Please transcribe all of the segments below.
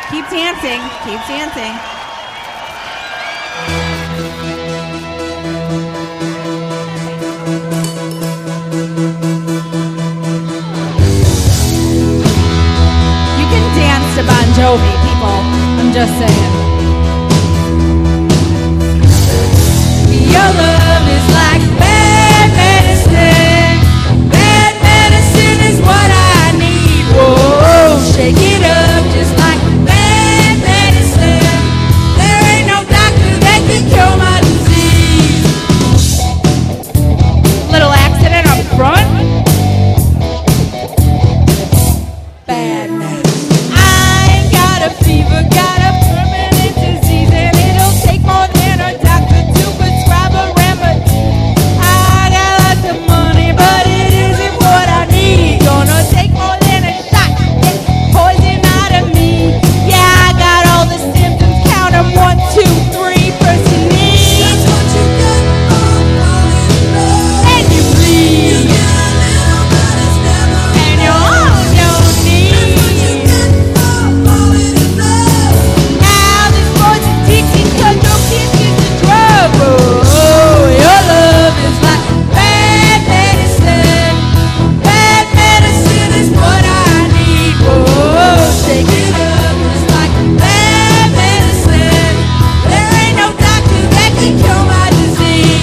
Keep dancing. Keep dancing. You can dance to Bon Jovi, people. I'm just saying. Your love is like bad medicine. Bad medicine is what I need. Whoa, shake it up just like bad medicine. There ain't no doctor that can cure my disease. Little accident up front. Bad medicine. I ain't got a fever, got a permanent disease, and it'll take more than a doctor to prescribe a remedy. I got lots of money, but it isn't what I need. Gonna take more than a shot, get poison out of me. Yeah, I got all the symptoms, count them 1, 2, 3, first you need. That's what you get for falling in love. And you bleed. You get a little, but it's never and you're on your knees. That's what you get for falling in love. Now this boy's addicted 'cause no kiss is a drug. Oh, your love is like bad medicine. Bad medicine is what I need. Whoa, shake it up just like bad medicine. There ain't no doctor that can cure my disease.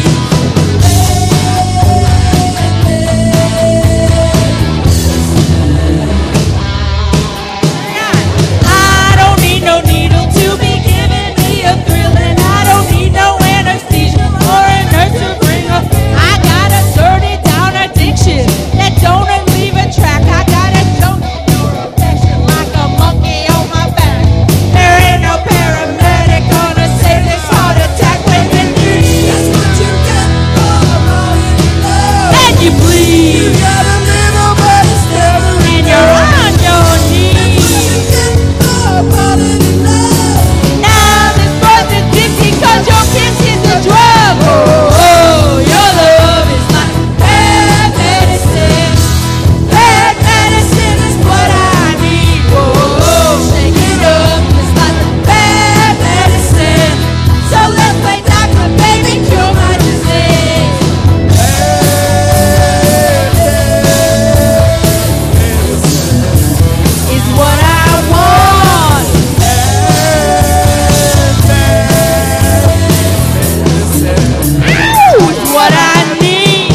I don't need no needle to be giving me a thrill, and I don't need no anesthesia or a nurse to bring up. I got a dirty down addiction that don't leave a track. I got a junk your affection like a monkey on my back. There ain't no paramedic gonna save this heart attack when you need. That's what you get for falling in love. And you bleed. You got a little, but it's never and you're on your knees. Now this boy's addicted 'cause your kiss is a drug. Oh, your love is like bad medicine. Bad medicine is what I need. Whoa, shake it up just like bad medicine. So let's play doctor, baby, cure my disease. Is what I want. Ow! Is what I need.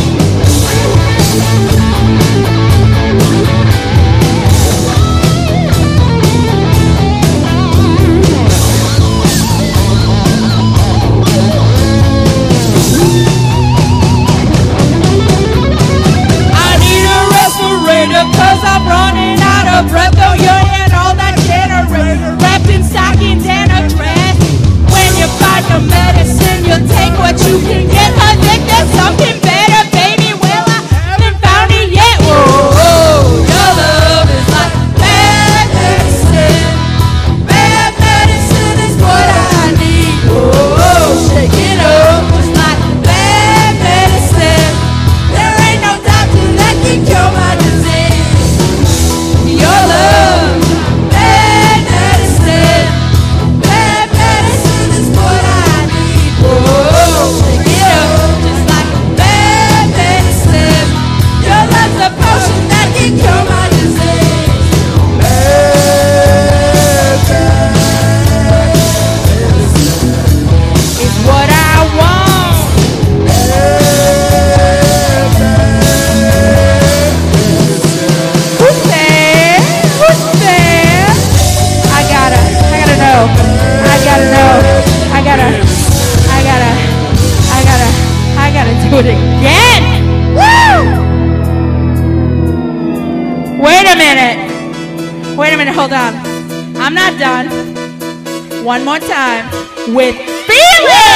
I need a respirator 'cause I'm running out of breath. Oh, you and all that generator wrapped in stockings and a dress. When you find the medicine, you'll take what you can get. 'Cause if there's something better, baby, well, I haven't found it yet. Whoa, your love is like bad medicine. Bad medicine is what I need. Whoa, shake it up just like bad medicine. There ain't no doctor that can cure my disease. Your love, bad medicine. Bad medicine is what I need. Whoa, shake it up just like bad medicine. Your love's a potion that can cure my disease. It's what I want. Who's there? Who's there? I gotta know. I gotta do it again. Woo! Wait a minute, hold on. I'm not done. One more time with feeling.